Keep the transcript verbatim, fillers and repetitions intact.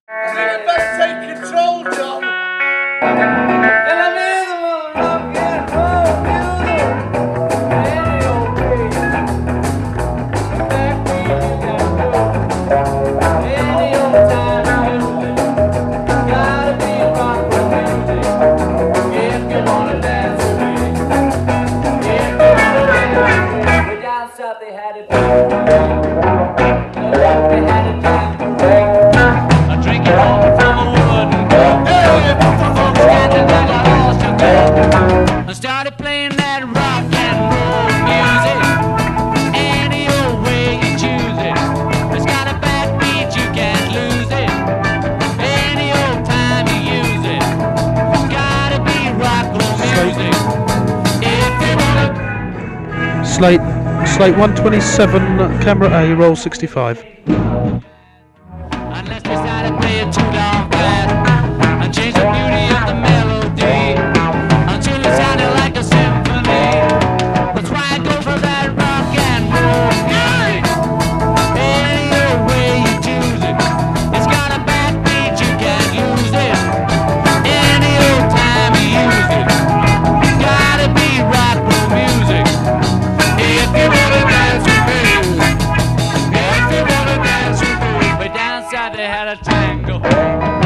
I think you better take control, John. And I'm in the rock and roll music. Any old way. Back when you got road. Any old time music. Gotta be rock and music. If you wanna dance with me. If you wanna dance with me. Way down south they had it. They had a jamboree. A drinking home from a wooden cup. Standing like a horse to go. I started playing that rock and roll music. Any old way you choose it. It's got a backbeat, you can't lose it. Any old time you use it. It's gotta be rock and roll music. If you wanna. Slate, Slate one twenty-seven, camera A, roll sixty-five. Unless we decided to play it too darn fast and change the beauty of the melody until it sounded like a symphony. That's why I go for that rock and roll music. Any old way you choose it. It's got a backbeat, you can't lose it. Any old time you use it. Gotta be rock and roll music. If you wanna dance with me. If you wanna dance with me. Way down south they had a tango.